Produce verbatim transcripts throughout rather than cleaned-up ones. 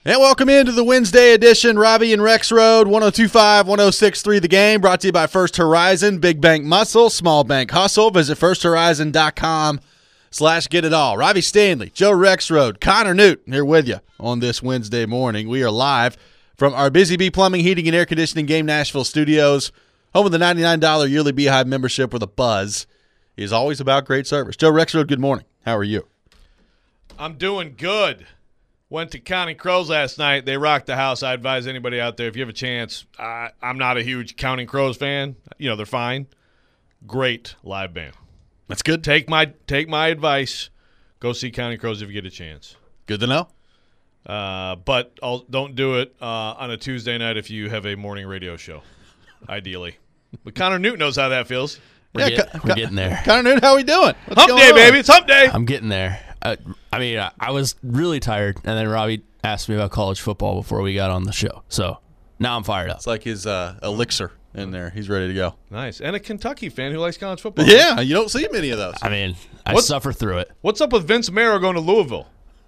And welcome into the Wednesday edition, Robbie and Rex Road, one oh two point five, one oh six point three The Game, brought to you by First Horizon, Big Bank Muscle, Small Bank Hustle. Visit first horizon dot com slash get it all. Robbie Stanley, Joe Rexrode, Connor Newt here with you on this Wednesday morning. We are live from our Busy Bee Plumbing, Heating, and Air Conditioning Game Nashville studios, home of the ninety-nine dollars yearly Beehive membership where the buzz is always about great service. Joe Rexrode, good morning. How are you? I'm doing good. Went to Counting Crows last night. They rocked the house. I advise anybody out there, if you have a chance, I, I'm not a huge Counting Crows fan. You know, they're fine. Great live band. That's good. Take my take my advice. Go see Counting Crows if you get a chance. Good to know. Uh, but I'll, don't do it uh, on a Tuesday night if you have a morning radio show, ideally. But Connor Newt knows how that feels. We're, Yeah, get, Con- we're getting there. Connor Newt, how we doing? What's Hump going day, on? baby. It's hump day. I'm getting there. Uh, I mean, I, I was really tired, and then Robbie asked me about college football before we got on the show. So now I'm fired up. It's like his uh, elixir in there. He's ready to go. Nice. And a Kentucky fan who likes college football. Yeah, you don't see many of those. I mean, I What? suffer through it. What's up with Vince Marrow going to Louisville?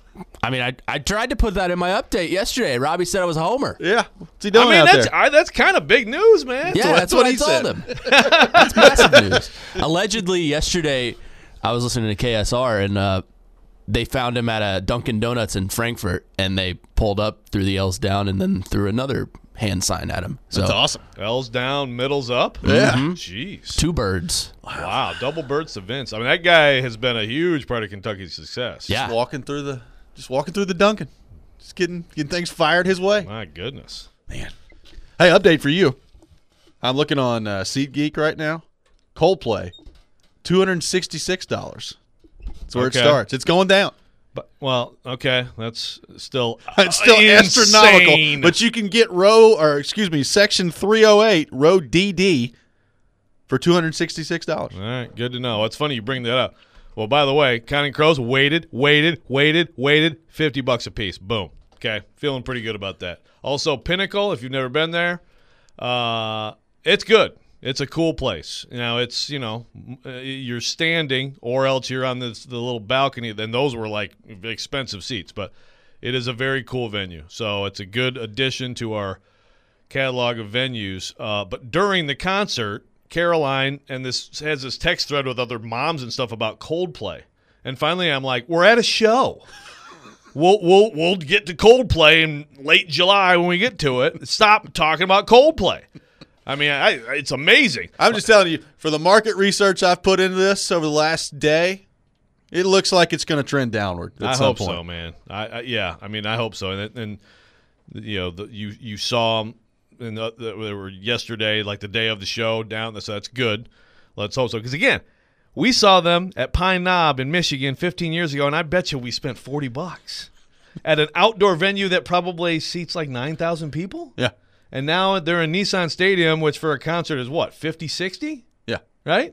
I mean, I I tried to put that in my update yesterday. Robbie said I was a homer. Yeah. What's he doing I mean, out that's there? I, that's kind of big news, man. Yeah, what- that's, that's what, what I he told said. him. That's massive news. Allegedly, yesterday, I was listening to K S R, and uh, they found him at a Dunkin' Donuts in Frankfurt, and they pulled up, threw the L's down, and then threw another hand sign at him. So That's awesome. L's down, middle's up. Yeah. Jeez. two birds. Wow. Double birds to Vince. I mean, that guy has been a huge part of Kentucky's success. Yeah. Just walking through the just walking through the Dunkin'. Just getting getting things fired his way. My goodness. Man. Hey, update for you. I'm looking on uh, SeatGeek right now. Coldplay, two hundred sixty-six dollars. That's where Okay. it starts. It's going down. But well, okay, that's still It's still insane. astronomical. But you can get row, or excuse me, section three oh eight, row D D, for two hundred sixty-six dollars. All right, good to know. It's funny you bring that up. Well, by the way, Counting Crows waited, waited, waited, waited, fifty bucks a piece. Boom. Okay, feeling pretty good about that. Also, Pinnacle, if you've never been there, uh, it's good. It's a cool place. You know, it's, you know, uh, you're standing or else you're on this, the little balcony. Then those were like expensive seats, but it is a very cool venue. So it's a good addition to our catalog of venues. Uh, but during the concert, Caroline and this has this text thread with other moms and stuff about Coldplay. And finally I'm like, we're at a show. We'll we'll we'll get to Coldplay in late July when we get to it. Stop talking about Coldplay. I mean, I, it's amazing. I'm just telling you, for the market research I've put into this over the last day, it looks like it's going to trend downward at I some hope point. so, man. I, I yeah, I mean, I hope so. And and you know, the, you you saw them in the, the, they were yesterday, like the day of the show down. So that's good. Let's hope so. Because again, we saw them at Pine Knob in Michigan fifteen years ago, and I bet you we spent forty bucks at an outdoor venue that probably seats like nine thousand people. Yeah. And now they're in Nissan Stadium, which for a concert is what, fifty, sixty? Yeah. Right?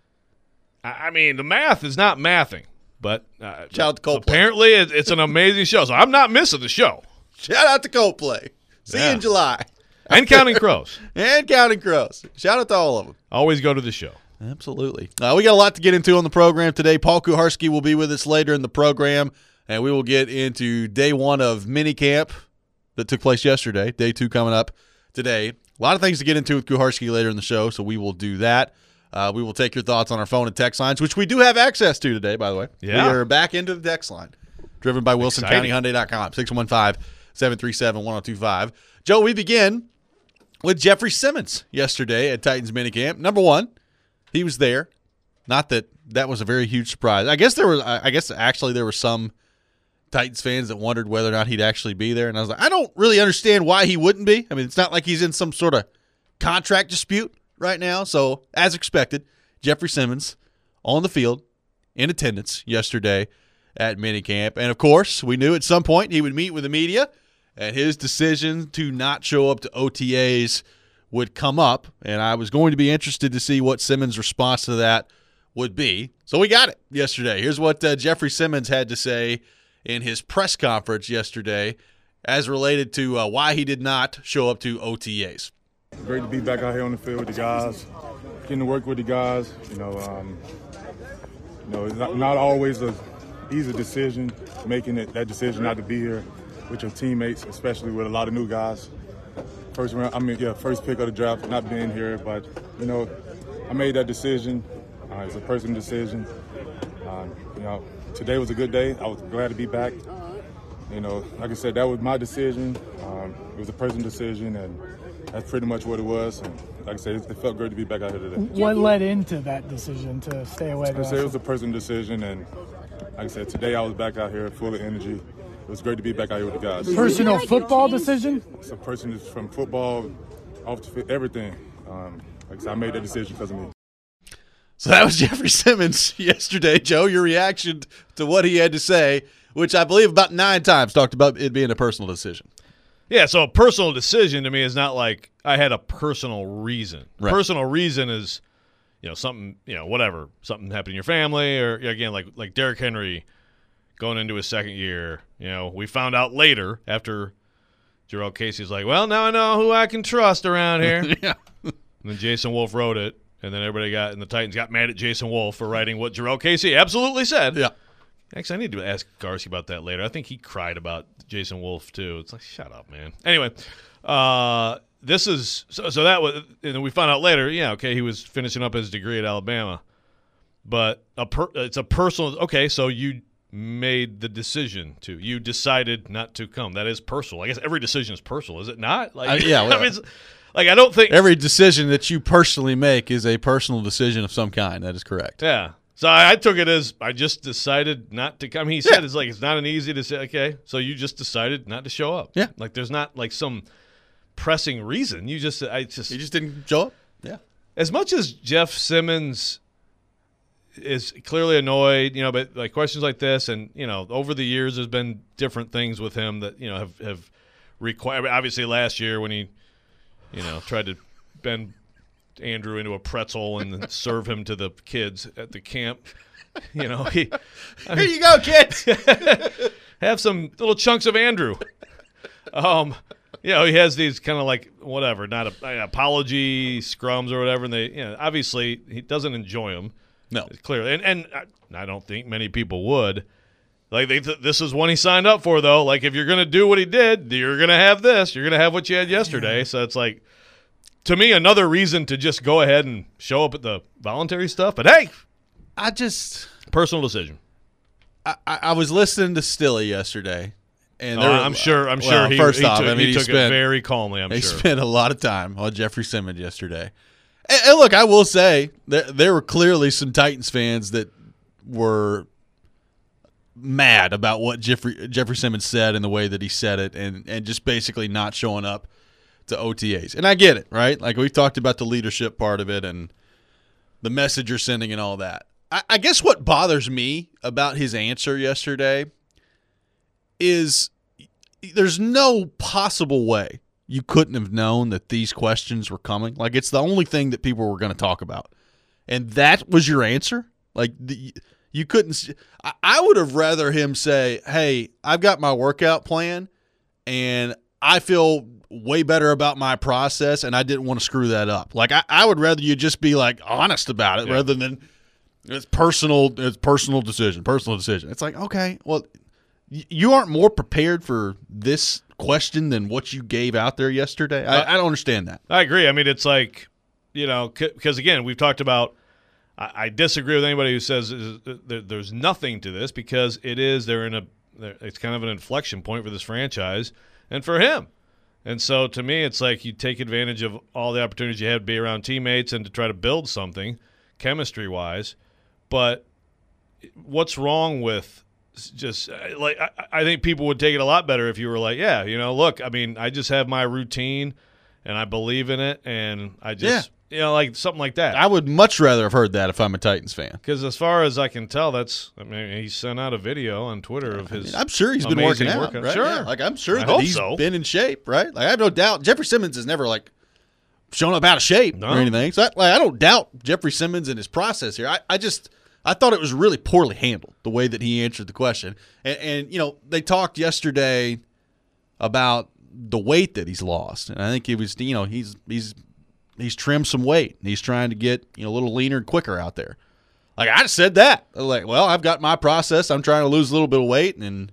I I mean, the math is not mathing, but uh, Shout out to Coldplay. apparently it, it's an amazing show. So I'm not missing the show. Shout out to Coldplay. See you Yeah. in July. And Counting Crows. And Counting Crows. Shout out to all of them. Always go to the show. Absolutely. Uh, we got a lot to get into on the program today. Paul Kuharski will be with us later in the program, and we will get into day one of minicamp that took place yesterday. Day two coming up today. A lot of things to get into with Kuharski later in the show, so we will do that. Uh, we will take your thoughts on our phone and text lines, which we do have access to today, by the way. Yeah. We are back into the text line, driven by Wilson County Exciting. Hyundai dot com, six one five, seven three seven, one oh two five. Joe, we begin with Jeffrey Simmons yesterday at Titans minicamp. Number one, he was there. Not that that was a very huge surprise. I guess there was. I guess actually there were some Titans fans that wondered whether or not he'd actually be there, and I was like, I don't really understand why he wouldn't be. I mean, it's not like he's in some sort of contract dispute right now. So, as expected, Jeffrey Simmons on the field in attendance yesterday at minicamp, and of course, we knew at some point he would meet with the media, and his decision to not show up to O T As would come up, and I was going to be interested to see what Simmons' response to that would be. So we got it yesterday. Here's what uh, Jeffrey Simmons had to say in his press conference yesterday as related to uh, why he did not show up to O T As. Great to be back out here on the field with the guys, getting to work with the guys. You know, um, you know, it's not, not always a easy decision, making it that decision not to be here with your teammates, especially with a lot of new guys. First round, I mean, yeah, first pick of the draft, not being here, but you know, I made that decision. Uh, it's a personal decision. Um, you know, today was a good day. I was glad to be back. You know, like I said, that was my decision. Um, it was a personal decision, and that's pretty much what it was. And like I said, it, it felt great to be back out here today. What led into that decision to stay away? Like I said, it was a personal decision, and like I said, today I was back out here full of energy. It was great to be back out here with the guys. Personal football decision? It's a person from football, off the field, everything. Um, like I said, I made that decision because of me. So that was Jeffrey Simmons yesterday. Joe, your reaction to what he had to say, which I believe about nine times talked about it being a personal decision. Yeah, so a personal decision to me is not like I had a personal reason. Right. Personal reason is, you know, something, you know, whatever, something happened in your family, or again, like like Derrick Henry going into his second year. You know, we found out later after Jurrell Casey's like, well, now I know who I can trust around here. Yeah. And then Jason Wolf wrote it, and then everybody got, and the Titans got mad at Jason Wolf for writing what Jurrell Casey absolutely said. Yeah. Actually, I need to ask Garcia about that later. I think he cried about Jason Wolf too. It's like, shut up, man. Anyway, uh, this is so, so that was, and then we found out later. Yeah, okay, he was finishing up his degree at Alabama, but a per, it's a personal. Okay, so you made the decision to, you decided not to come. That is personal. I guess every decision is personal, is it not? Like, Uh, yeah, well, I mean, it's, like I don't think every decision that you personally make is a personal decision of some kind. That is correct. Yeah. So I, I took it as I just decided not to come. He said Yeah. it's like it's not an easy to say. Okay, so you just decided not to show up. Yeah. Like there's not like some pressing reason. You just I just You just didn't show up? Yeah. as much as Jeff Simmons is clearly annoyed, you know, but like questions like this, and you know, over the years there's been different things with him that you know have have required. Obviously, last year when he, you know, tried to bend Andrew into a pretzel and then serve him to the kids at the camp. You know, he Here you go, kids. have some little chunks of Andrew. Um, you know, he has these kind of like whatever, not a, an apology scrums or whatever, and they, you know, obviously he doesn't enjoy them. No. Clearly, and and I, I don't think many people would. Like they th- this is one he signed up for, though. Like if you're gonna do what he did, you're gonna have this. You're gonna have what you had yesterday. So it's like, to me, another reason to just go ahead and show up at the voluntary stuff. But hey, I just personal decision. I, I I was listening to Stilly yesterday, and Uh, there were- I'm sure. I'm well, sure he, first he off, took, I mean, he he took spent, it very calmly. I'm He sure. spent a lot of time on Jeffrey Simmons yesterday. And, and look, I will say there, there were clearly some Titans fans that were mad about what Jeffrey Jeffrey Simmons said and the way that he said it, and, and just basically not showing up to O T As. And I get it, right? Like we've talked about the leadership part of it and the message you're sending and all that. I, I guess what bothers me about his answer yesterday is there's no possible way you couldn't have known that these questions were coming. Like it's the only thing that people were going to talk about. And that was your answer? Like the, you couldn't I, I would have rather him say, "Hey, I've got my workout plan and I feel way better about my process and I didn't want to screw that up." Like I, I would rather you just be like honest about it, yeah, rather than it's personal it's personal decision, personal decision. It's like, okay, well, you aren't more prepared for this question than what you gave out there yesterday. I, I don't understand that. I agree. I mean, it's like, you know, because again, we've talked about. I, I disagree with anybody who says is, uh, there, there's nothing to this, because it is. They're in a. They're, it's kind of an inflection point for this franchise and for him. And so, to me, it's like you take advantage of all the opportunities you have to be around teammates and to try to build something, chemistry-wise. But what's wrong with just like I, I think people would take it a lot better if you were like, yeah, you know, look, I mean, I just have my routine and I believe in it, and I just, yeah. you know, like something like that. I would much rather have heard that if I'm a Titans fan. Because as far as I can tell, that's, I mean, he sent out a video on Twitter of his. I mean, I'm sure he's been working out, workout. right? Sure. Yeah, like I'm sure I that hope he's so. been in shape, right? Like I have no doubt. Jeffrey Simmons has never like shown up out of shape No. or anything. So I, like I don't doubt Jeffrey Simmons and his process here. I, I just I thought it was really poorly handled the way that he answered the question. And, and you know, they talked yesterday about the weight that he's lost, and I think he was, you know, he's he's he's trimmed some weight, and he's trying to get, you know, a little leaner and quicker out there. Like I said that, like, well, I've got my process. I'm trying to lose a little bit of weight, and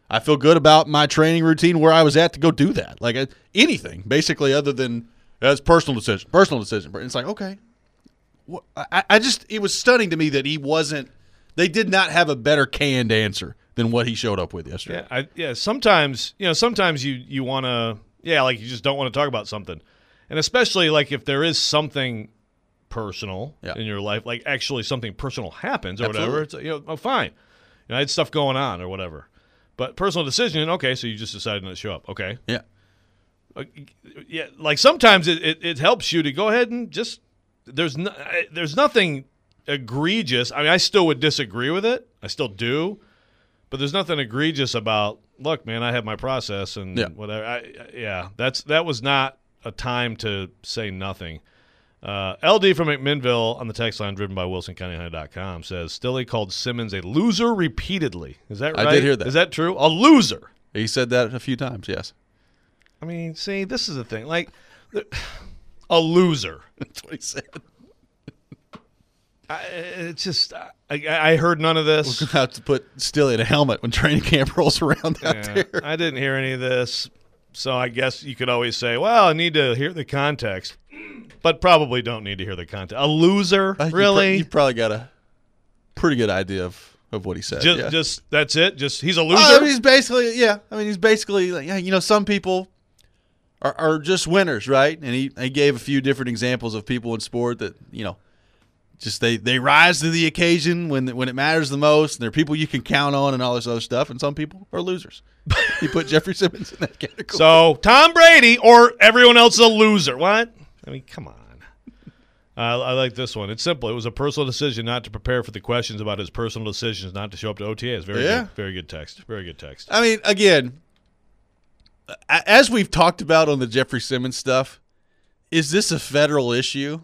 I feel good about my training routine where I was at to go do that. Like uh, anything, basically, other than that's personal decision, personal decision. But it's like, okay, what, I, I just it was stunning to me that he wasn't. They did not have a better canned answer than what he showed up with yesterday. Yeah, I, yeah. Sometimes, you know, sometimes you you want to, yeah, like you just don't want to talk about something, and especially like if there is something personal yeah. in your life, like actually something personal happens or Absolutely. whatever. It's you know, oh, fine. You know, I had stuff going on or whatever, but personal decision. Okay, so you just decided not to show up. Okay, Yeah. uh, yeah. Like sometimes it, it, it helps you to go ahead and just there's no, there's nothing egregious. I mean, I still would disagree with it. I still do. But there's nothing egregious about, look, man, I have my process and Yeah. whatever. I, yeah, that's that was not a time to say nothing. Uh, L D from McMinnville on the text line driven by Wilson County Hunter dot com says, Stilly called Simmons a loser repeatedly. Is that I right? did hear that. Is that true? A loser. He said that a few times, yes. I mean, see, this is the thing. Like, a loser. That's what he said. I, it's just, I, I heard none of this. We're going to have to put Still in a helmet when training camp rolls around out Yeah, there. I didn't hear any of this. So I guess you could always say, well, I need to hear the context. But probably don't need to hear the context. A loser? Uh, you Really? pr- you probably got a pretty good idea of, of what he said. just, yeah. just that's it? Just he's a loser? Uh, I mean, he's basically, yeah. I mean, he's basically, like, yeah, you know, some people are, are just winners, right? And he, he gave a few different examples of people in sport that, you know, just they, they rise to the occasion when when it matters the most, and they're people you can count on and all this other stuff, and some people are losers. He put Jeffrey Simmons in that category. So Tom Brady or everyone else is a loser. What? I mean, come on. Uh, I like this one. It's simple. It was a personal decision not to prepare for the questions about his personal decisions not to show up to O T As. Very Yeah. good. Very good text. Very good text. I mean, again, a- as we've talked about on the Jeffrey Simmons stuff, is this a federal issue?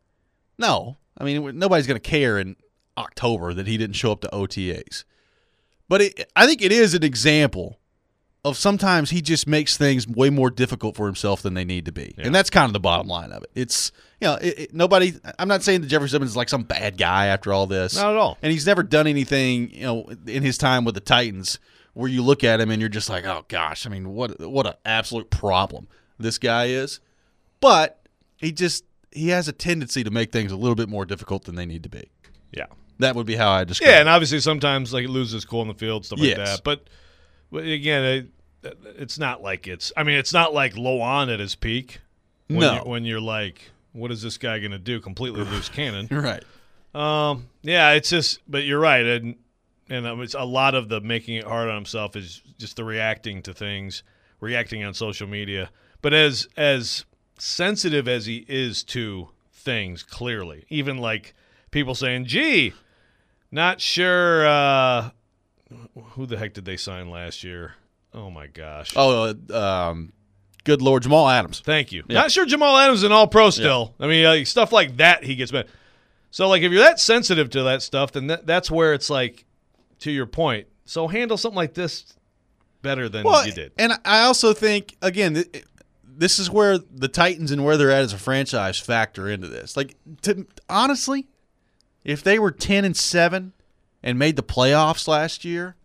No. I mean, nobody's going to care in October that he didn't show up to O T As. But it, I think it is an example of sometimes he just makes things way more difficult for himself than they need to be. Yeah. And that's kind of the bottom line of it. It's, you know, it, it, nobody, I'm not saying that Jeffrey Simmons is like some bad guy after all this. Not at all. And he's never done anything, you know, in his time with the Titans where you look at him and you're just like, oh gosh, I mean, what what an absolute problem this guy is. But he just he has a tendency to make things a little bit more difficult than they need to be. Yeah. That would be how I describe Yeah, it. and obviously sometimes like it loses cool in the field, stuff like Yes. that. But, but again, it, it's not like it's. I mean, it's not like Loan at his peak. When No. You're, when you're like, what is this guy going to do? Completely loose cannon. Right. Um. Yeah, it's just. But you're right, and and um, it's a lot of the making it hard on himself is just the reacting to things, reacting on social media. But as as sensitive as he is to things, clearly, even like people saying, "Gee, not sure." Uh, who the heck did they sign last year? Oh my gosh! Oh, uh, um, good Lord, Jamal Adams. Thank you. Yeah. Not sure Jamal Adams is an all-pro still. I mean, like, stuff like that he gets mad. So, like, if you're that sensitive to that stuff, then that, that's where it's like, to your point. So handle something like this better than Well, you did. and I also think, again, th- this is where the Titans and where they're at as a franchise factor into this. Like, to, honestly, if they were ten and seven and made the playoffs last year,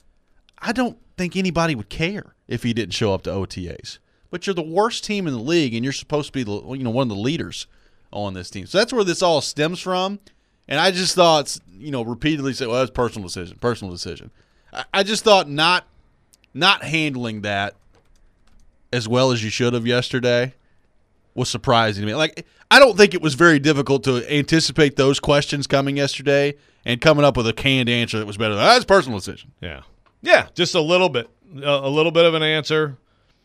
I don't think anybody would care if he didn't show up to O T As. But you're the worst team in the league, and you're supposed to be, the, you know, one of the leaders on this team. So that's where this all stems from. And I just thought, you know, repeatedly say, well, that's personal decision, personal decision. I, I just thought not not handling that as well as you should have yesterday was surprising to me. Like, I don't think it was very difficult to anticipate those questions coming yesterday and coming up with a canned answer that was better. That's personal decision. Yeah. Yeah, just a little bit. A, a little bit of an answer.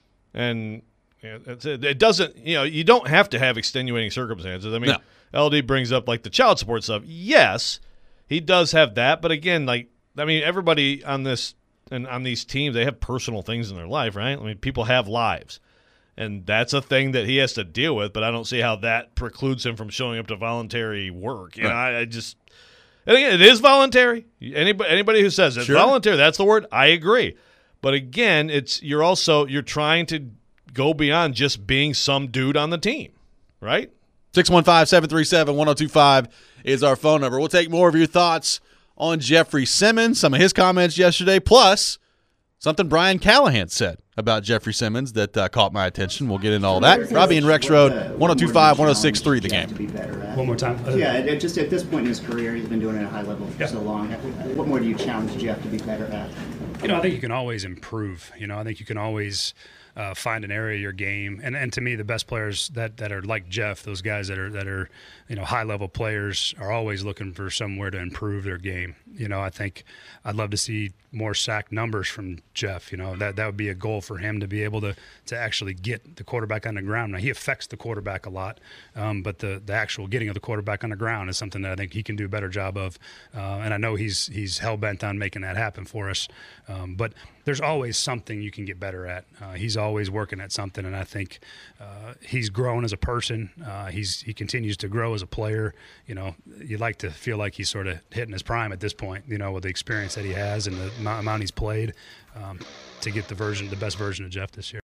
And yeah, that's it. It doesn't, you know, you don't have to have extenuating circumstances. I mean, No. L D brings up, like, the child support stuff. Yes, he does have that. But, again, like, I mean, everybody on this and on these teams, they have personal things in their life, right? I mean, people have lives. And that's a thing that he has to deal with, but I don't see how that precludes him from showing up to voluntary work. You know, I, I just – and again, it is voluntary. Anybody, anybody who says it's Sure. voluntary, that's the word, I agree. But, again, it's you're also – you're trying to go beyond just being some dude on the team, right? six one five, seven three seven, one oh two five is our phone number. We'll take more of your thoughts on Jeffrey Simmons, some of his comments yesterday, plus something Brian Callahan said about Jeffrey Simmons that uh, caught my attention. We'll get into all that. Robbie and Rex Road, one oh two point five, one oh six point three the game. One more time. Uh, Yeah, it- just at this point in his career, he's been doing it at a high level for Yeah. so long. What more do you challenge Jeff to be better at? You know, I think you can always improve. You know, I think you can always uh, find an area of your game. And and to me, the best players that, that are like Jeff, those guys that are that are you know high level players, are always looking for somewhere to improve their game. You know, I think I'd love to see more sack numbers from Jeff. You know, that that would be a goal for him to be able to to actually get the quarterback on the ground. Now he affects the quarterback a lot, um, but the the actual getting of the quarterback on the ground is something that I think he can do a better job of. Uh, and I know he's he's hell bent on making that happen for us. Um, but there's always something you can get better at. Uh, he's always working at something, and I think uh, he's grown as a person. Uh, he's he continues to grow as a player. You know, you'd like to feel like he's sort of hitting his prime at this point. You know, with the experience that he has and the amount, amount he's played, um, to get the version, the best version of Jeff this year.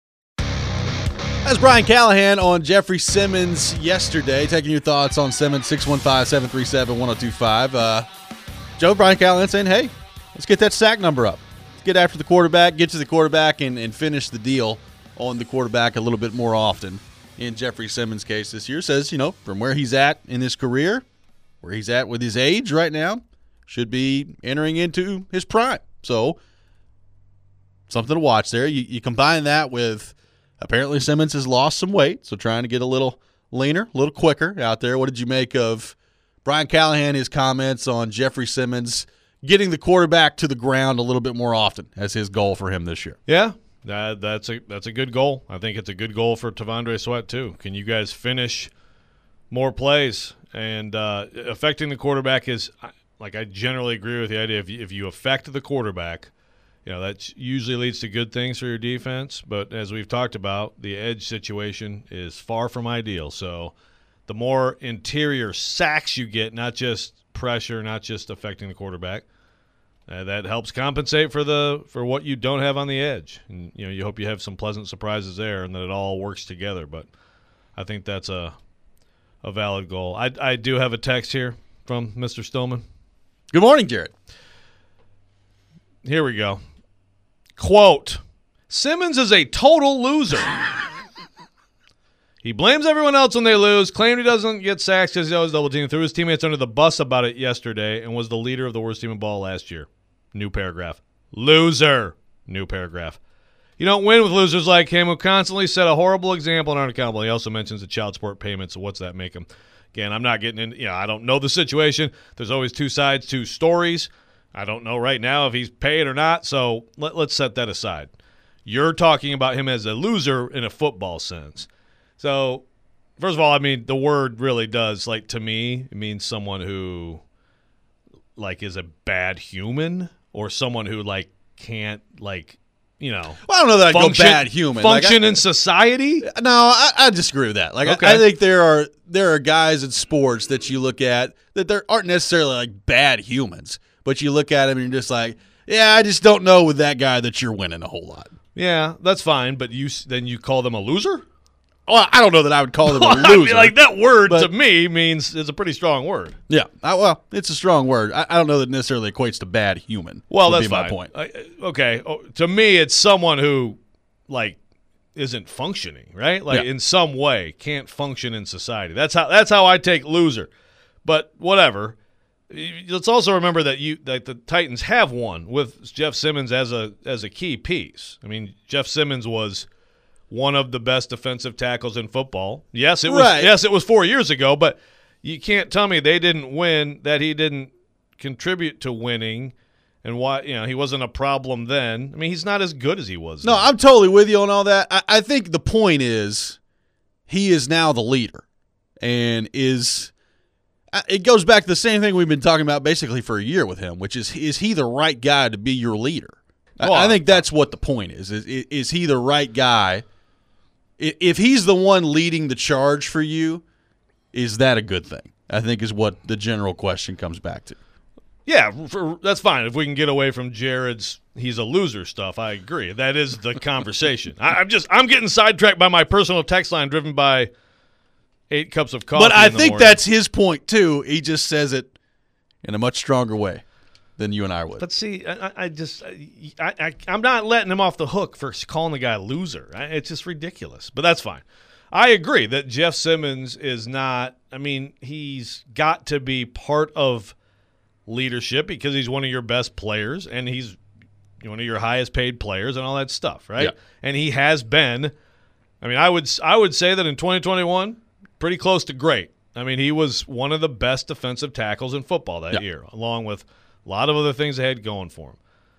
That's Brian Callahan on Jeffrey Simmons yesterday. Taking your thoughts on Simmons, six one five, seven three seven, one oh two five. Uh, Joe, Brian Callahan saying, hey, let's get that sack number up. Let's get after the quarterback, get to the quarterback, and, and finish the deal on the quarterback a little bit more often. In Jeffrey Simmons' case this year, says, you know, from where he's at in his career, where he's at with his age right now, should be entering into his prime. So, something to watch there. You, you combine that with apparently Simmons has lost some weight, so trying to get a little leaner, a little quicker out there. What did you make of Brian Callahan, his comments on Jeffrey Simmons getting the quarterback to the ground a little bit more often as his goal for him this year? Yeah, that, that's a that's a good goal. I think it's a good goal for T'Vondre Sweat too. Can you guys finish more plays? And uh, affecting the quarterback is, like, I generally agree with the idea. If you, if you affect the quarterback, you know, that usually leads to good things for your defense. But as we've talked about, the edge situation is far from ideal. So the more interior sacks you get, not just pressure, not just affecting the quarterback, uh, that helps compensate for the for what you don't have on the edge. And, you know, you hope you have some pleasant surprises there and that it all works together. But I think that's a a valid goal. I, I do have a text here from Mister Stillman. Good morning, Jared. Here we go. Quote, Simmons is a total loser. He blames everyone else when they lose, claimed he doesn't get sacks because he's always double teamed, threw his teammates under the bus about it yesterday, and was the leader of the worst team in ball last year. New paragraph. Loser. New paragraph. You don't win with losers like him who constantly set a horrible example and aren't accountable. He also mentions the child support payments. So what's that make him? Again, I'm not getting in. You know, I don't know the situation. There's always two sides, two stories. I don't know right now if he's paid or not, so let, let's set that aside. You're talking about him as a loser in a football sense. So, first of all, I mean, the word really does, like, to me, it means someone who, like, is a bad human or someone who, like, can't, like, you know. Well, I don't know that I'd function, go bad human. Function like, I, in society? No, I, I disagree with that. Like, Okay. I, I think there are there are guys in sports that you look at that there aren't necessarily like bad humans, but you look at them and you're just like, yeah, I just don't know with that guy that you're winning a whole lot. Yeah, that's fine, but you then you call them a loser? Well, I don't know that I would call them a I loser. mean, like, that word but- to me means it's a pretty strong word. Yeah, I, well, it's a strong word. I, I don't know that it necessarily equates to bad human. Well, would that's be my fine. point. I, okay, oh, to me, it's someone who, like, isn't functioning, right? Like, Yeah. in some way, can't function in society. That's how that's how I take loser. But whatever. Let's also remember that you that the Titans have won with Jeff Simmons as a as a key piece. I mean, Jeff Simmons was one of the best defensive tackles in football. Yes, it was. Right. Yes, it was four years ago. But you can't tell me they didn't win. That he didn't contribute to winning, and why you know he wasn't a problem then. I mean, he's not as good as he was. No, then. I'm totally with you on all that. I, I think the point is he is now the leader and is – it goes back to the same thing we've been talking about basically for a year with him, which is is he the right guy to be your leader? I, Well, I think that's what the point is. Is, is he the right guy? I- If he's the one leading the charge for you, is that a good thing? I think is what the general question comes back to. Yeah, for, that's fine. If we can get away from Jared's he's a loser stuff, I agree. That is the conversation. I, I'm just I'm getting sidetracked by my personal text line driven by eight cups of coffee. But I in the think morning. that's his point too. He just says it in a much stronger way. than you and I would. But see, I, I just I, I I'm not letting him off the hook for calling the guy a loser. It's just ridiculous. But that's fine. I agree that Jeff Simmons is not. I mean, he's got to be part of leadership because he's one of your best players and he's one of your highest paid players and all that stuff, right? Yeah. And he has been. I mean, I would I would say that in twenty twenty-one, pretty close to great. I mean, he was one of the best defensive tackles in football that yeah. year, along with a lot of other things they had going for him.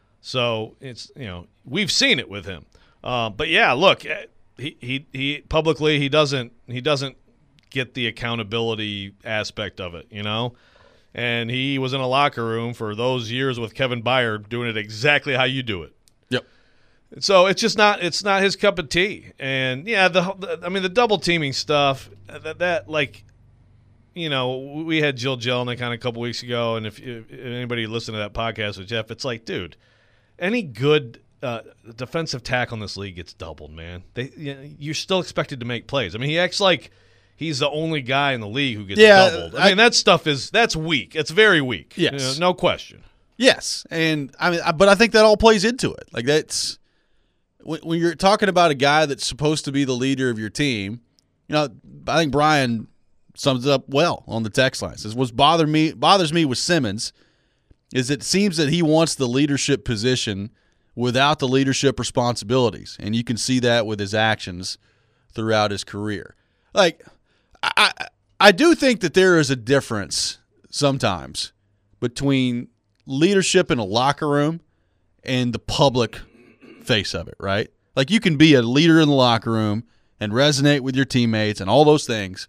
So it's you know we've seen it with him. Uh, but yeah, look, he he he publicly he doesn't he doesn't get the accountability aspect of it, you know. And he was in a locker room for those years with Kevin Byard doing it exactly how you do it. Yep. So it's just not it's not his cup of tea. And yeah, the, the I mean the double teaming stuff that, that like you know we had Jill Jelenic on a couple weeks ago, and if, if anybody listened to that podcast with Jeff, it's like, dude, any good uh, defensive tackle in this league gets doubled, man. They you know, you're still expected to make plays. I mean, he acts like he's the only guy in the league who gets Yeah, doubled. I, I- mean, that stuff is that's weak. It's very weak. Yes. You know, no question. Yes, and I mean, I- but I think that all plays into it. Like that's when, when you're talking about a guy that's supposed to be the leader of your team. You know, I think Brian sums it up well on the text line. Says, "What's bother me bothers me with Simmons is it seems that he wants the leadership position without the leadership responsibilities, and you can see that with his actions throughout his career. Like, I I, I do think that there is a difference sometimes between leadership in a locker room and the public face of it, right? Like you can be a leader in the locker room and resonate with your teammates and all those things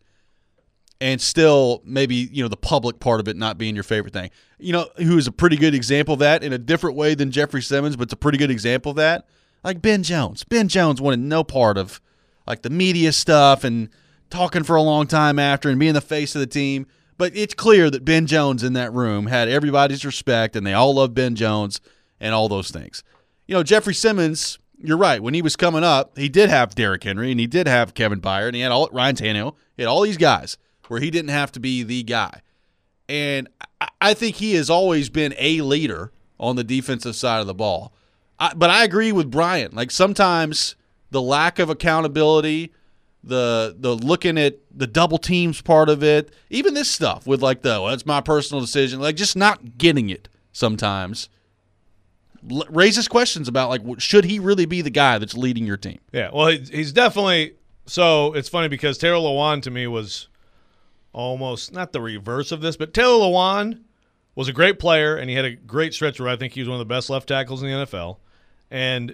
and still maybe, you know, the public part of it not being your favorite thing. You know, who is a pretty good example of that in a different way than Jeffrey Simmons, but it's a pretty good example of that? Like Ben Jones. Ben Jones wanted no part of like the media stuff and talking for a long time after and being the face of the team. But it's clear that Ben Jones in that room had everybody's respect and they all loved Ben Jones and all those things. You know, Jeffrey Simmons, you're right. When he was coming up, he did have Derrick Henry and he did have Kevin Byard and he had all Ryan Tannehill. He had all these guys where he didn't have to be the guy. And I, I think he has always been a leader on the defensive side of the ball. I, but I agree with Brian. Like sometimes the lack of accountability, the the looking at the double teams part of it, even this stuff with like the, well, it's my personal decision, like just not getting it sometimes l- raises questions about like, should he really be the guy that's leading your team? Yeah, well, he- he's definitely – so it's funny because Taylor Lewan to me was almost not the reverse of this, but Taylor Lewan was a great player, and he had a great stretch where I think he was one of the best left tackles in the N F L. And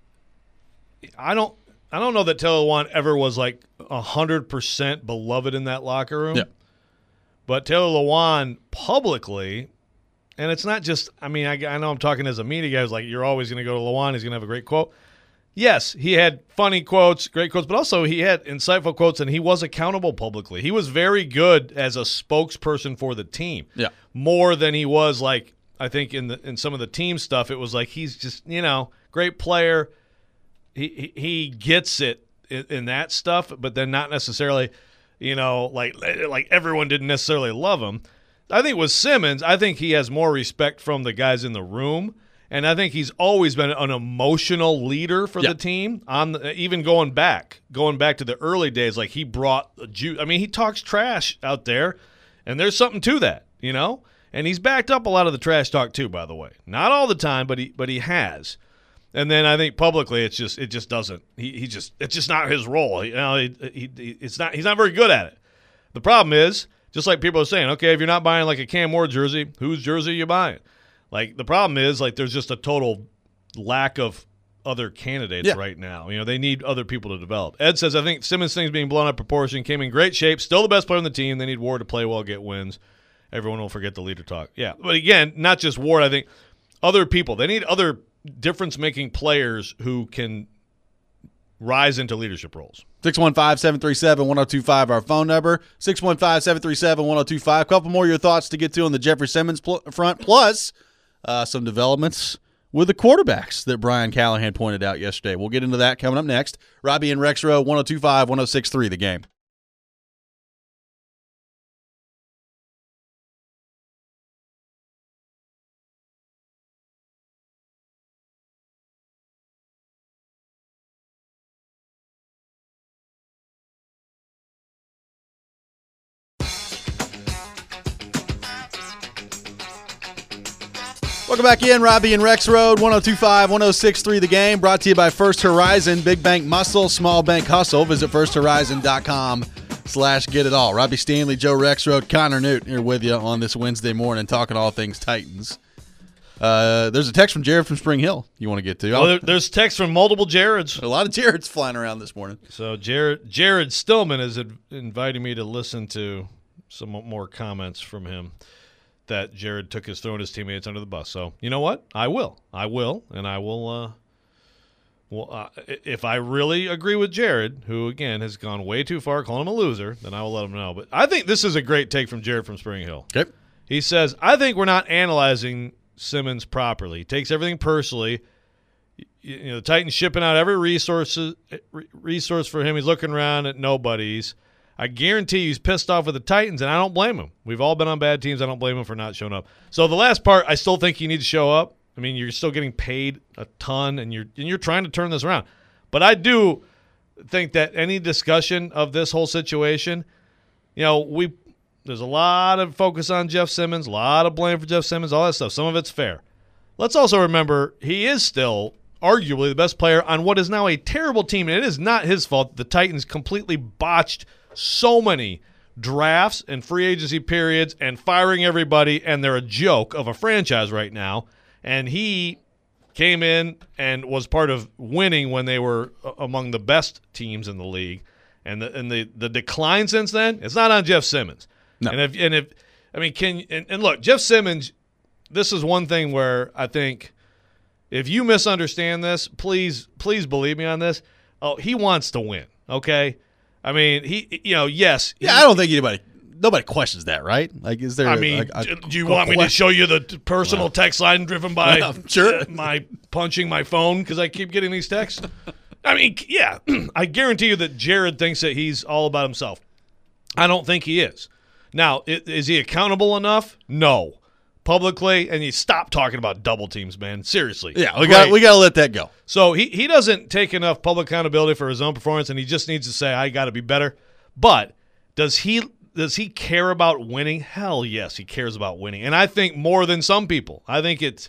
I don't I don't know that Taylor Lewan ever was like one hundred percent beloved in that locker room. Yeah. But Taylor Lewan publicly – and it's not just – I mean, I, I know I'm talking as a media guy who's like, you're always going to go to Lewan. He's going to have a great quote. Yes, he had funny quotes, great quotes, but also he had insightful quotes, and he was accountable publicly. He was very good as a spokesperson for the team. Yeah. More than he was like, I think in the in some of the team stuff, it was like he's just, you know, great player. He he, he gets it in, in that stuff, but then not necessarily, you know, like like everyone didn't necessarily love him. I think with Simmons, I think he has more respect from the guys in the room. And I think he's always been an emotional leader for yeah. the team. On the, even going back, going back to the early days, like he brought the juice. I mean, he talks trash out there, and there's something to that, you know. And he's backed up a lot of the trash talk too, by the way. Not all the time, but he but he has. And then I think publicly, it's just it just doesn't. He he just it's just not his role. You know, he, he, he it's not he's not very good at it. The problem is, just like people are saying, okay, if you're not buying like a Cam Ward jersey, whose jersey are you buying? Like, the problem is, like, there's just a total lack of other candidates yeah. right now. You know, they need other people to develop. Ed says, I think Simmons' thing's being blown out of proportion, came in great shape, still the best player on the team. They need Ward to play well, get wins. Everyone will forget the leader talk. Yeah, but again, not just Ward, I think other people. They need other difference-making players who can rise into leadership roles. six one five, seven three seven, one oh two five, our phone number. six one five, seven three seven, one oh two five. A couple more of your thoughts to get to on the Jeffrey Simmons pl- front, plus uh, some developments with the quarterbacks that Brian Callahan pointed out yesterday. We'll get into that coming up next. Robbie and Rexrow, one oh two five, one oh six three, The Game. Welcome back in, Robbie and Rex Road, one oh two five, one oh six point three The Game, brought to you by First Horizon, Big Bank Muscle, Small Bank Hustle. Visit first horizon dot com slash get it all. Robbie Stanley, Joe Rex Road, Connor Newt here with you on this Wednesday morning, talking all things Titans. Uh, there's a text from Jared from Spring Hill you want to get to. Well, there, there's text from multiple Jareds. A lot of Jareds flying around this morning. So Jared Jared Stillman is ad- inviting me to listen to some more comments from him that Jared took his throwing his teammates under the bus. So you know what? I will. I will, and I will. Uh, well, uh, if I really agree with Jared, who again has gone way too far calling him a loser, then I will let him know. But I think this is a great take from Jared from Spring Hill. Okay. He says, "I think we're not analyzing Simmons properly. He takes everything personally. You know, the Titans shipping out every resource resource for him. He's looking around at nobodies. I guarantee you he's pissed off with the Titans, and I don't blame him. We've all been on bad teams. I don't blame him for not showing up. So the last part, I still think you need to show up. I mean, you're still getting paid a ton, and you're and you're trying to turn this around. But I do think that any discussion of this whole situation, you know, we there's a lot of focus on Jeff Simmons, a lot of blame for Jeff Simmons, all that stuff. Some of it's fair. Let's also remember he is still arguably the best player on what is now a terrible team, and it is not his fault. The Titans completely botched so many drafts and free agency periods and firing everybody, and they're a joke of a franchise right now. And he came in and was part of winning when they were among the best teams in the league. And the and the, the decline since then, it's not on Jeff Simmons. No. And if and if I mean can and, and look, Jeff Simmons, this is one thing where I think if you misunderstand this, please please believe me on this. Oh, he wants to win, okay? I mean, he, you know, yes. Yeah, I don't think anybody, nobody questions that, right? Like, is there? I mean, a, a, do you want me to show you the t- personal well, text line driven by well, sure. uh, my punching my phone because I keep getting these texts? I mean, yeah, I guarantee you that Jared thinks that he's all about himself. I don't think he is. Now, is he accountable enough? No. Publicly, and you stop talking about double teams, man. Seriously. Yeah, we got we got to let that go. So he, he doesn't take enough public accountability for his own performance, and he just needs to say, I got to be better. But does he does he care about winning? Hell yes, he cares about winning. And I think more than some people. I think it's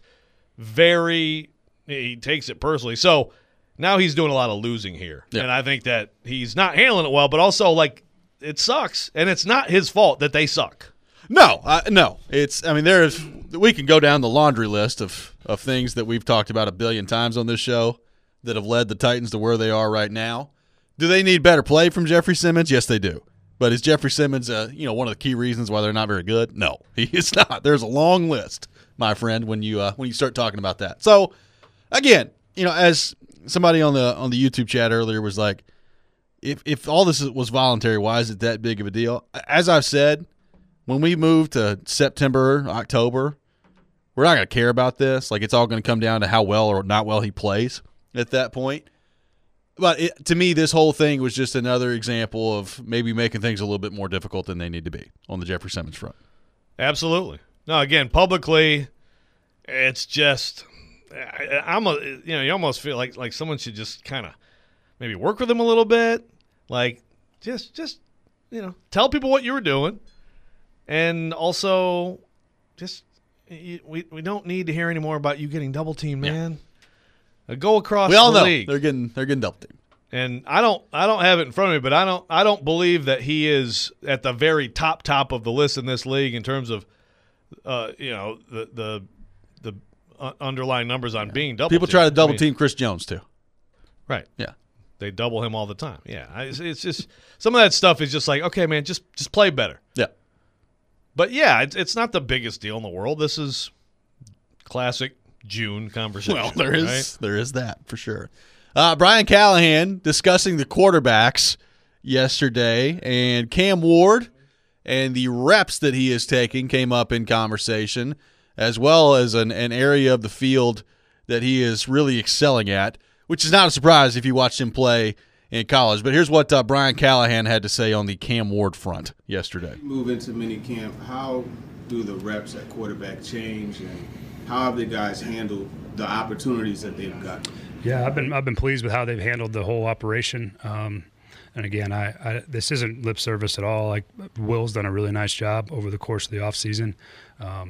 very – he takes it personally. So now he's doing a lot of losing here. Yeah. And I think that he's not handling it well, but also, like, it sucks. And it's not his fault that they suck. No, uh, no. It's. I mean, there's. We can go down the laundry list of of things that we've talked about a billion times on this show that have led the Titans to where they are right now. Do they need better play from Jeffrey Simmons? Yes, they do. But is Jeffrey Simmons, uh, you know, one of the key reasons why they're not very good? No, he is not. There's a long list, my friend, when you uh, when you start talking about that. So, again, you know, as somebody on the on the YouTube chat earlier was like, if if all this was voluntary, why is it that big of a deal? As I've said. When we move to September, October, we're not going to care about this. Like, it's all going to come down to how well or not well he plays at that point. But it, to me, this whole thing was just another example of maybe making things a little bit more difficult than they need to be on the Jeffrey Simmons front. Absolutely. No, again, publicly, it's just I, I'm a you know you almost feel like like someone should just kind of maybe work with him a little bit, like just just you know tell people what you were doing. And also, just we we don't need to hear any more about you getting double teamed, man. Yeah. Go across we all the know league. they're getting they're getting double teamed. And I don't I don't have it in front of me, but I don't I don't believe that he is at the very top top of the list in this league in terms of uh, you know the the the uh, underlying numbers on yeah. being double. People teamed. try to double I mean, team Chris Jones too. Right. Yeah. They double him all the time. Yeah. I, it's, it's just some of that stuff is just like, okay, man, just just play better. Yeah. But, yeah, it's, it's not the biggest deal in the world. This is classic June conversation. Well, there is right? there is that for sure. Uh, Brian Callahan discussing the quarterbacks yesterday, and Cam Ward and the reps that he is taking came up in conversation, as well as an, an area of the field that he is really excelling at, which is not a surprise if you watched him play in college. But here's what uh, Brian Callahan had to say on the Cam Ward front yesterday. Move into minicamp, how do the reps at quarterback change, and how have the guys handled the opportunities that they've got? Yeah, I've been I've been pleased with how they've handled the whole operation. Um, and again, I, I this isn't lip service at all. Like Will's done a really nice job over the course of the offseason. Um,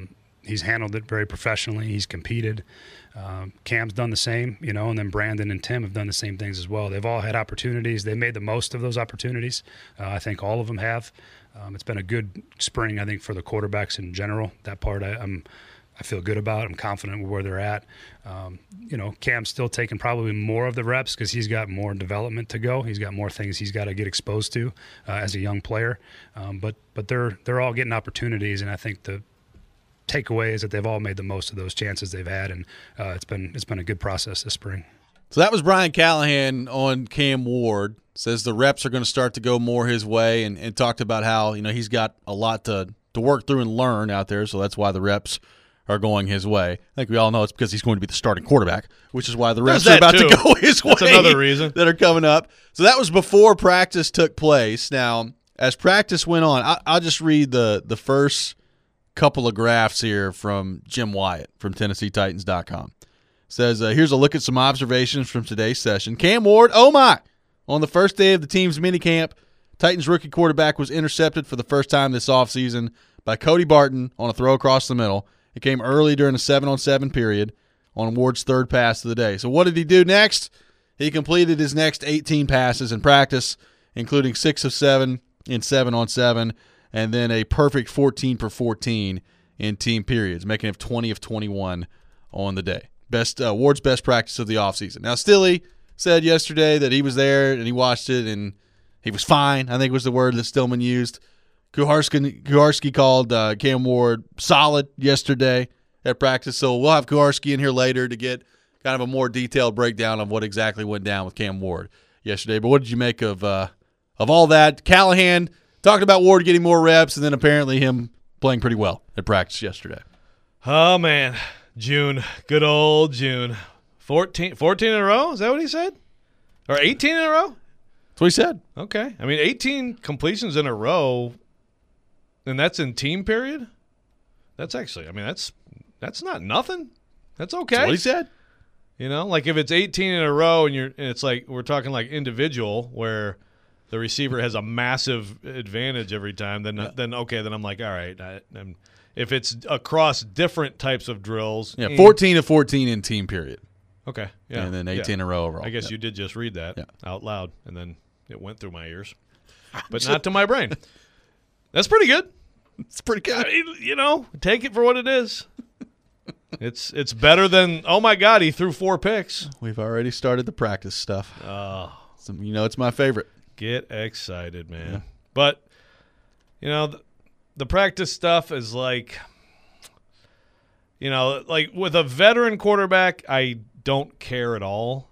he's handled it very professionally. He's competed. Um, Cam's done the same, you know, and then Brandon and Tim have done the same things as well. They've all had opportunities. They made the most of those opportunities. Uh, I think all of them have. Um, it's been a good spring, I think, for the quarterbacks in general. That part I, I'm, I feel good about. I'm confident with where they're at. Um, you know, Cam's still taking probably more of the reps because he's got more development to go. He's got more things he's got to get exposed to uh, as a young player. Um, but but they're they're all getting opportunities, and I think the takeaway is that they've all made the most of those chances they've had, and uh, it's been it's been a good process this spring. So that was Brian Callahan on Cam Ward. Says the reps are going to start to go more his way, and, and talked about how, you know, he's got a lot to, to work through and learn out there, so that's why the reps are going his way. I think we all know it's because he's going to be the starting quarterback, which is why the reps are about too. to go his That's way. That's another reason. That are coming up. So that was before practice took place. Now, as practice went on, I, I'll just read the, the first couple of graphs here from Jim Wyatt from Tennessee Titans dot com. Says, uh, here's a look at some observations from today's session. Cam Ward, oh my! On the first day of the team's minicamp, Titans rookie quarterback was intercepted for the first time this offseason by Cody Barton on a throw across the middle. It came early during a seven-on-seven period on Ward's third pass of the day. So what did he do next? He completed his next eighteen passes in practice, including six of seven in seven-on-seven, and then a perfect fourteen for fourteen in team periods, making him twenty of twenty-one on the day. Best uh, Ward's best practice of the offseason. Now, Stilley said yesterday that he was there and he watched it and he was fine, I think was the word that Stillman used. Kuharski, Kuharski called uh, Cam Ward solid yesterday at practice, so we'll have Kuharski in here later to get kind of a more detailed breakdown of what exactly went down with Cam Ward yesterday. But what did you make of uh, of all that? Callahan talked about Ward getting more reps and then apparently him playing pretty well at practice yesterday. Oh, man. June. Good old June. fourteen, fourteen in a row? Is that what he said? Or eighteen in a row? That's what he said. Okay. I mean, eighteen completions in a row, and that's in team period? That's actually, I mean, that's that's not nothing. That's okay. That's what he said. You know, like if it's eighteen in a row and you're and it's like we're talking like individual where the receiver has a massive advantage every time, then yeah. then okay, then I'm like, all right, I, I'm if it's across different types of drills. Yeah, fourteen of fourteen in team period. Okay. Yeah. And then eighteen yeah. in a row overall. I guess yeah. you did just read that yeah. out loud, and then it went through my ears, but not to my brain. That's pretty good. It's pretty good. I mean, you know, take it for what it is. It's it's better than, oh, my God, he threw four picks. We've already started the practice stuff. Oh. So, you know, it's my favorite. Get excited, man. Yeah. But, you know, the, the practice stuff is like, you know, like with a veteran quarterback, I don't care at all.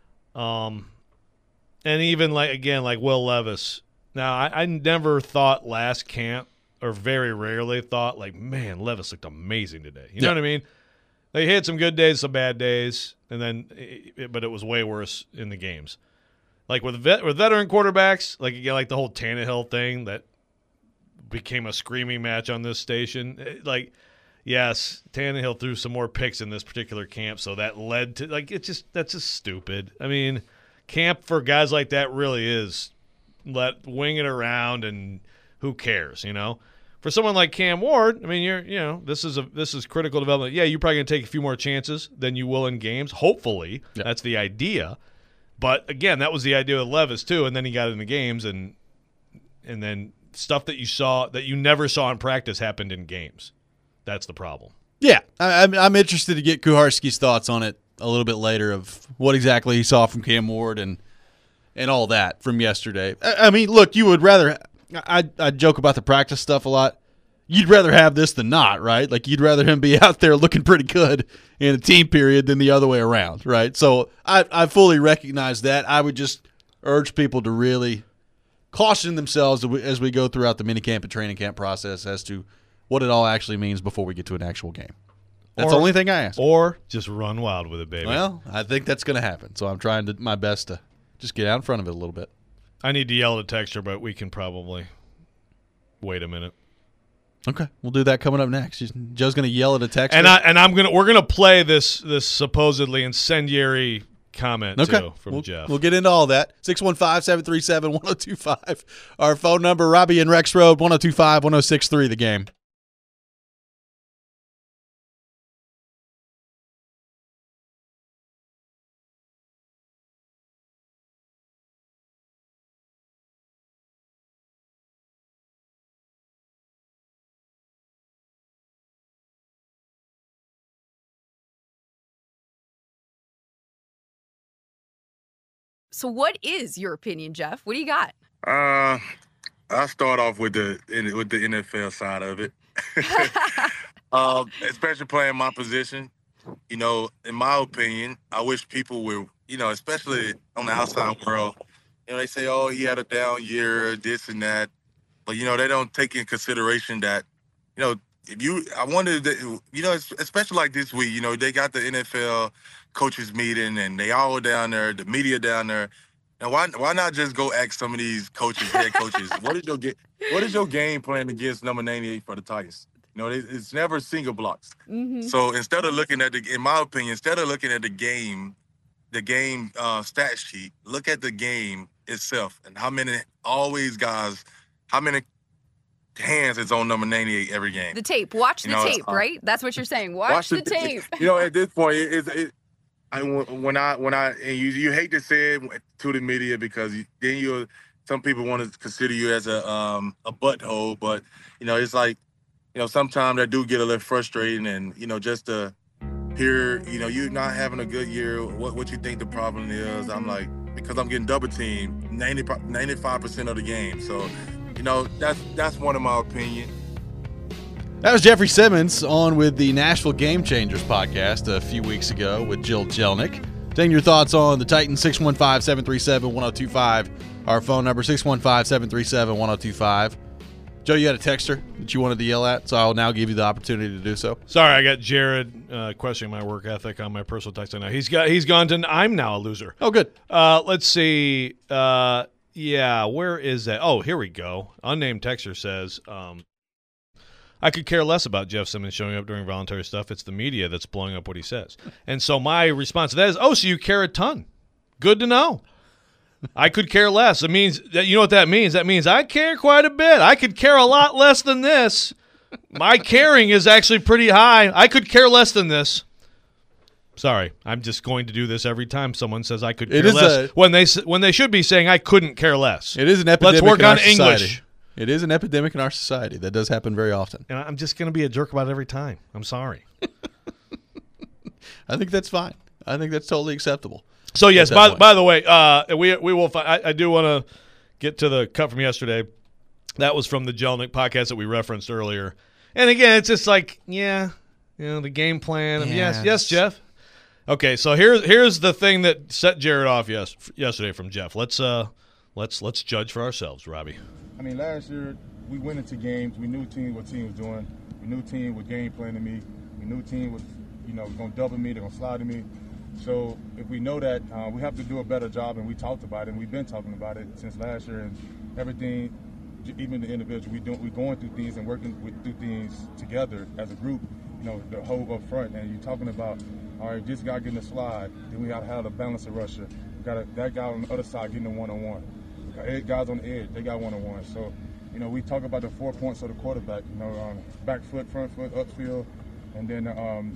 Um, and even like, again, like Will Levis. Now, I, I never thought last camp, or very rarely thought like, man, Levis looked amazing today. You know yeah. what I mean? They had some good days, some bad days, and then, it, but it was way worse in the games. Like with vet, with veteran quarterbacks, like again, like the whole Tannehill thing that became a screaming match on this station. It, like, yes, Tannehill threw some more picks in this particular camp, so that led to like it's just that's just stupid. I mean, camp for guys like that really is let wing it around and who cares, you know? For someone like Cam Ward, I mean, you're you know this is a this is critical development. Yeah, you're probably gonna take a few more chances than you will in games. Hopefully, yeah. That's the idea. But again, that was the idea with Levis too, and then he got into games, and and then stuff that you saw that you never saw in practice happened in games. That's the problem. Yeah, I, I'm I'm interested to get Kuharski's thoughts on it a little bit later of what exactly he saw from Cam Ward and and all that from yesterday. I, I mean, look, you would rather I I joke about the practice stuff a lot. You'd rather have this than not, right? Like you'd rather him be out there looking pretty good in a team period than the other way around, right? So I, I fully recognize that. I would just urge people to really caution themselves as we go throughout the minicamp and training camp process as to what it all actually means before we get to an actual game. That's or, the only thing I ask. Or just run wild with it, baby. Well, I think that's going to happen. So I'm trying to my best to just get out in front of it a little bit. I need to yell at a texter, but we can probably wait a minute. Okay, we'll do that coming up next. Joe's going to yell at a texter, and I and I'm gonna we're gonna play this this supposedly incendiary comment okay. too from we'll, Jeff. We'll get into all that. six one five, seven three seven, one oh two five. Our phone number, Robbie and Rex Road, one oh two five, one oh six three, the game. So what is your opinion, Jeff? What do you got? Uh, I'll start off with the with the N F L side of it. um, especially playing my position. You know, in my opinion, I wish people would, you know, especially on the outside world, you know, they say, oh, he had a down year, this and that. But, you know, they don't take in consideration that, you know, if you, I wonder, that, you know, especially like this week, you know, they got the N F L coaches meeting and they all down there, the media down there. And why why not just go ask some of these coaches, head coaches, what is your get, what is your game plan against number ninety-eight for the Titans? You know, it's never single blocks. Mm-hmm. So instead of looking at the, in my opinion, instead of looking at the game, the game uh, stat sheet, look at the game itself and how many always guys, how many hands is on number ninety-eight every game. The tape. Watch you the know, tape, uh, right? That's what you're saying. Watch, watch the, the tape. You know, at this point, it, it, it I when I when I and you you hate to say it to the media because you, then you some people want to consider you as a um a butthole, but you know it's like you know sometimes I do get a little frustrating and you know just to hear you know you not having a good year, what what you think the problem is. I'm like because I'm getting double teamed ninety-five percent of the game, so you know that's that's one of my opinion. That was Jeffrey Simmons on with the Nashville Game Changers podcast a few weeks ago with Jill Jelnick. Taking your thoughts on the Titans, six one five, seven three seven, one oh two five. Our phone number, six one five, seven three seven, one oh two five. Joe, you had a texter that you wanted to yell at, so I'll now give you the opportunity to do so. Sorry, I got Jared uh, questioning my work ethic on my personal text now. He's got he's gone to I'm now a loser. Oh, good. Uh, let's see. Uh, yeah, where is that? Oh, here we go. Unnamed texter says, um, I could care less about Jeff Simmons showing up during voluntary stuff. It's the media that's blowing up what he says. And so my response to that is, oh, so you care a ton. Good to know. I could care less. It means that you know what that means? That means I care quite a bit. I could care a lot less than this. My caring is actually pretty high. I could care less than this. Sorry, I'm just going to do this every time someone says I could care less a, when they when they should be saying I couldn't care less. It is an epidemic. Let's work in on our English. Society. It is an epidemic in our society. That does happen very often. And I'm just going to be a jerk about it every time. I'm sorry. I think that's fine. I think that's totally acceptable. So, yes, by, by the way, uh, we we will. Find, I, I do want to get to the cut from yesterday. That was from the Jelnick podcast that we referenced earlier. And, again, it's just like, yeah, you know, the game plan. Yes, yes, yes Jeff. Okay, so here's here's the thing that set Jared off yes, yesterday from Jeff. Let's uh, let's let's judge for ourselves, Robbie. I mean, last year we went into games. We knew team what team was doing. We knew team was game planning me. We knew team was, you know, going to double me. They're going to slide to me. So if we know that, uh, we have to do a better job, and we talked about it, and we've been talking about it since last year. And everything, even the individual, we doing, we're going through things and working with, through things together as a group. You know, the whole up front, and you're talking about, all right, this guy getting a slide. Then we got to have a balanced rusher. We got a, that guy on the other side getting a one-on-one. Eight guys on the edge, they got one-on-one. So, you know, we talk about the four points of the quarterback, you know, um, back foot, front foot, upfield. And then um,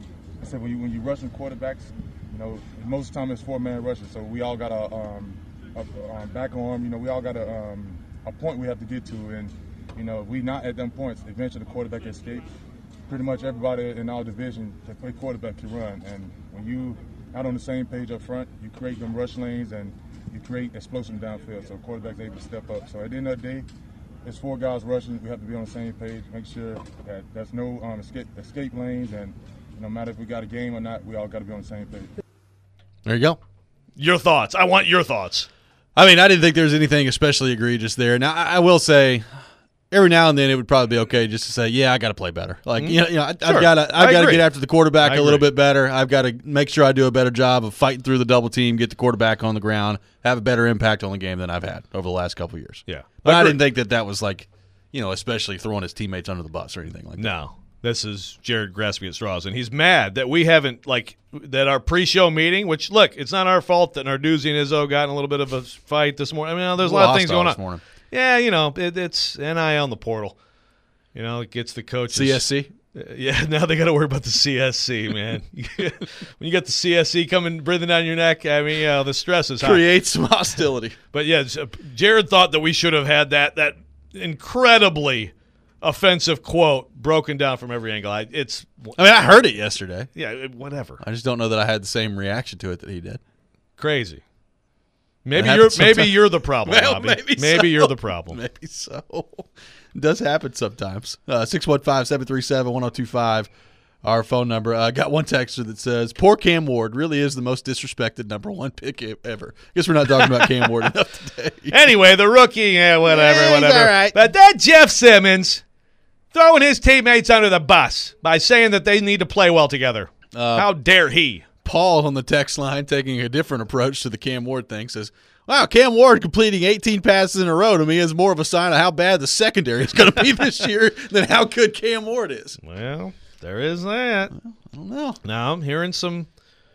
I said when you when you rushing quarterbacks, you know, most of the time it's four-man rushing. So we all got a, um, a, a back arm, you know, we all got a, um, a point we have to get to. And, you know, if we not at them points, eventually the quarterback escape. Pretty much everybody in our division that play quarterback can run. And when you not on the same page up front, you create them rush lanes and you create explosion downfield, so quarterback's able to step up. So at the end of the day, it's four guys rushing. We have to be on the same page, make sure that there's no um, escape, escape lanes, and no matter if we got a game or not, we all got to be on the same page. There you go. Your thoughts. I want your thoughts. I mean, I didn't think there was anything especially egregious there. Now, I will say, every now and then it would probably be okay just to say, yeah, I got to play better. Like, mm-hmm. you know, you know, I, sure. I've got to, I've got to get after the quarterback I a little agree. bit better. I've got to make sure I do a better job of fighting through the double team, get the quarterback on the ground, have a better impact on the game than I've had over the last couple of years. Yeah, but I, I didn't think that that was like, you know, especially throwing his teammates under the bus or anything like that. No, this is Jared grasping at straws, and he's mad that we haven't like that our pre-show meeting. Which look, it's not our fault that Narduzzi and Izzo got in a little bit of a fight this morning. I mean, there's a lot of things going on. Morning. Yeah, you know, it, it's N I L in the portal. You know, it gets the coaches. C S C? Uh, yeah, now they got to worry about the C S C, man. When you got the C S C coming, breathing down your neck, I mean, uh, the stress is high. Creates some hostility. But, yeah, Jared thought that we should have had that that incredibly offensive quote broken down from every angle. I, it's. I mean, I heard it yesterday. Yeah, whatever. I just don't know that I had the same reaction to it that he did. Crazy. Maybe That you're happens maybe sometimes. you're the problem, Well, Bobby. maybe Maybe so. you're the problem. Maybe so. It does happen sometimes. Uh, six one five, seven three seven, one oh two five, our phone number. I uh, got one texter that says, poor Cam Ward really is the most disrespected number one pick e- ever. Guess we're not talking about Cam Ward enough today. Anyway, the rookie, yeah, whatever, Yeah, he's whatever. all right. But that Jeff Simmons throwing his teammates under the bus by saying that they need to play well together. Uh, How dare he? Paul on the text line, taking a different approach to the Cam Ward thing, says, wow, Cam Ward completing eighteen passes in a row to me is more of a sign of how bad the secondary is going to be this year than how good Cam Ward is. Well, there is that. I don't know. Now I'm hearing some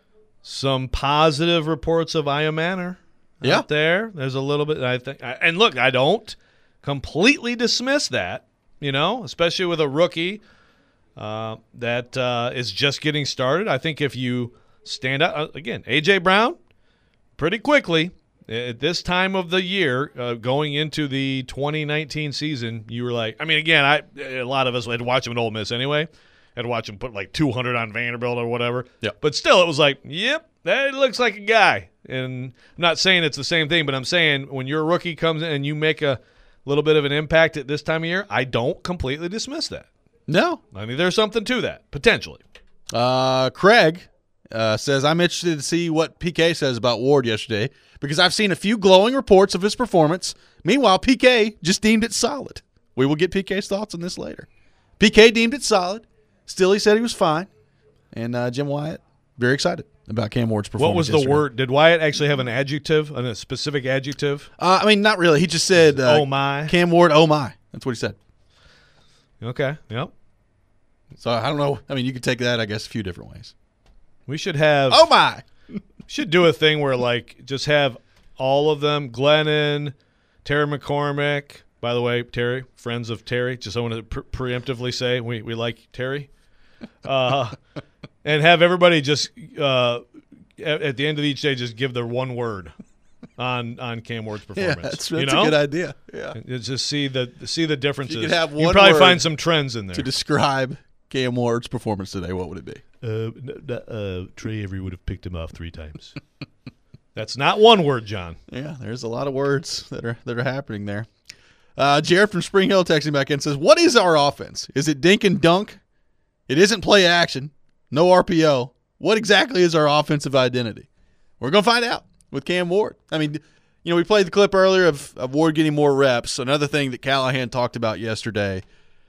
some positive reports of Aya Manor Yeah. out there. There's a little bit, I think. I, and look, I don't completely dismiss that, you know, especially with a rookie uh, that uh, is just getting started. I think if you stand out, uh, again, A J. Brown, pretty quickly, at this time of the year, uh, going into the twenty nineteen season, you were like, I mean, again, I a lot of us had watched him at Ole Miss anyway. Had watched him put like two hundred on Vanderbilt or whatever. Yeah. But still, it was like, yep, that looks like a guy. And I'm not saying it's the same thing, but I'm saying when your rookie comes in and you make a little bit of an impact at this time of year, I don't completely dismiss that. No. I mean, there's something to that, potentially. Uh, Craig uh, says, I'm interested to see what P K says about Ward yesterday because I've seen a few glowing reports of his performance. Meanwhile, P K just deemed it solid. We will get P K's thoughts on this later. P K deemed it solid. Still, he said he was fine. And uh, Jim Wyatt, very excited about Cam Ward's performance. What was the yesterday. word? Did Wyatt actually have an adjective, a specific adjective? Uh, I mean, not really. He just said, uh, Oh, my. Cam Ward, oh, my. That's what he said. Okay, yep. So I don't know. I mean, you could take that, I guess, a few different ways. We should have. Oh, my. Should do a thing where, like, just have all of them, Glennon, Terry McCormick. By the way, Terry, friends of Terry, just I want to pre- preemptively say we, we like Terry. Uh, and have everybody just, uh, at, at the end of each day, just give their one word on on Cam Ward's performance. Yeah, that's, that's you know? a good idea. Yeah. And just see the see the differences. You could have You one probably word find some trends in there. To describe Cam Ward's performance today, what would it be? Uh, n- n- uh, Trey Avery would have picked him off three times. That's not one word, John. Yeah, there's a lot of words that are that are happening there. Uh, Jared from Spring Hill texting back in says, what is our offense? Is it dink and dunk? It isn't play action. No R P O. What exactly is our offensive identity? We're going to find out with Cam Ward. I mean, you know, we played the clip earlier of, of Ward getting more reps. Another thing that Callahan talked about yesterday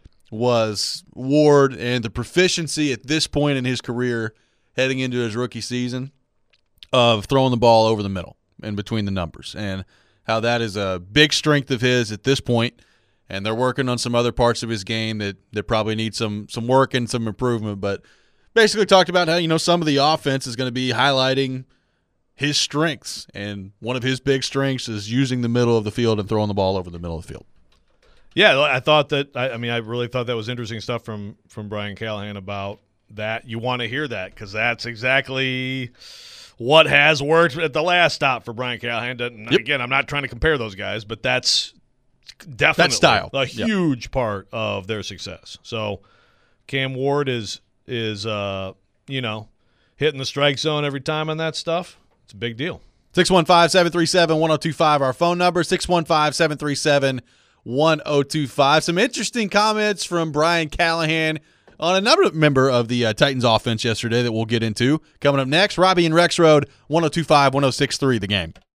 was Ward and the proficiency at this point in his career heading into his rookie season of throwing the ball over the middle and between the numbers, and how that is a big strength of his at this point. And they're working on some other parts of his game that, that probably need some some work and some improvement. But basically talked about how, you know, some of the offense is going to be highlighting his strengths. And one of his big strengths is using the middle of the field and throwing the ball over the middle of the field. Yeah, I thought that. I, I mean, I really thought that was interesting stuff from from Brian Callahan about that. You want to hear that because that's exactly what has worked at the last stop for Brian Callahan. And Yep. Again, I'm not trying to compare those guys, but that's definitely That style. a Yep. huge part of their success. So Cam Ward is is uh, you know, hitting the strike zone every time on that stuff. It's a big deal. six one five, seven three seven, one oh two five, our phone number, six one five, seven three seven, one oh two five. Some interesting comments from Brian Callahan on another member of the uh, Titans offense yesterday that we'll get into. Coming up next, Robbie and Rex Road, one oh two five, one oh six three, The Game.